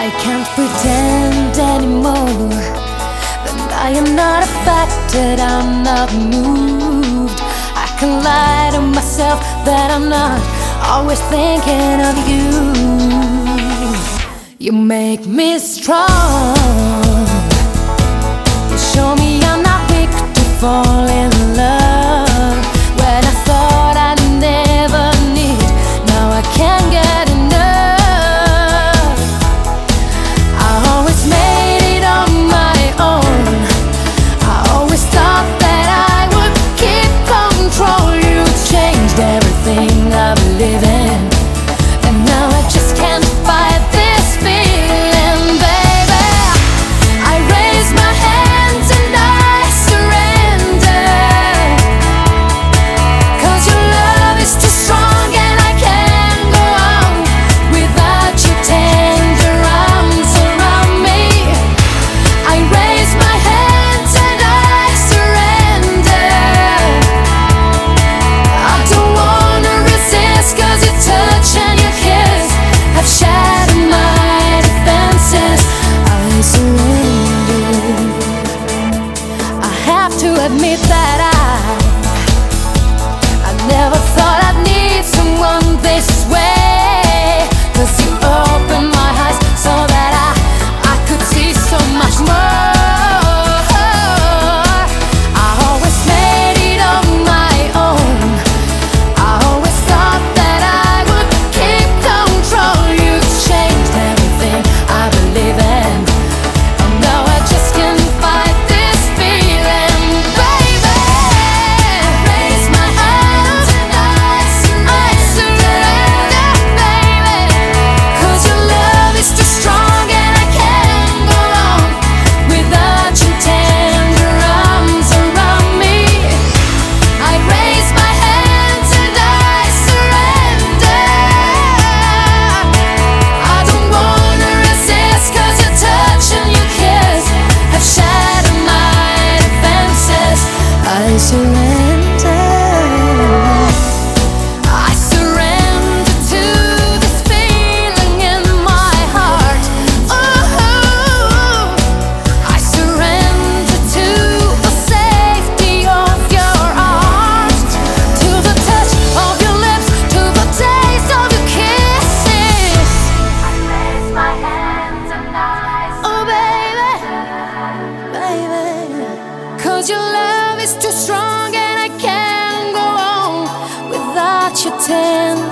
I can't pretend anymore that I am not affected, I'm not moved. I can lie to myself that I'm not always thinking of you. You make me strong. You show me I'm not weak to fall in love. When I thought I'd never need, now I can't get enough. I always made it on my own. I always thought that I would keep control. You changed everything I believe in, and now I just can't fight this feeling, baby. I raise my hands and I surrender, 'cause your love is too strong and I can't go on without your tender arms around me. I raise my hands and I surrender. I don't wanna resist, 'cause your touch and your kiss have shattered my defenses. I surrender. I have to admit that I never thought I'd need someone this way, 'cause you opened my eyes so that I could see so much more. I always made it on my own. I always thought that I would keep control. You changed everything I believe in, and now I just can't fight this feeling, baby. Raise my hands and I surrender, baby, 'cause your love is too strong and I can't go on without your tender arms around me. I raise my hands and I surrender. I don't wanna resist, 'cause your touch and your kiss have shattered my defenses. I surrender. I surrender to this feeling in my heart. Oh, I surrender to the safety of your arms, to the touch of your lips, to the taste of your kisses. I raise my hands and I oh baby, baby, 'cause your love is too strong and I can't go on without your tender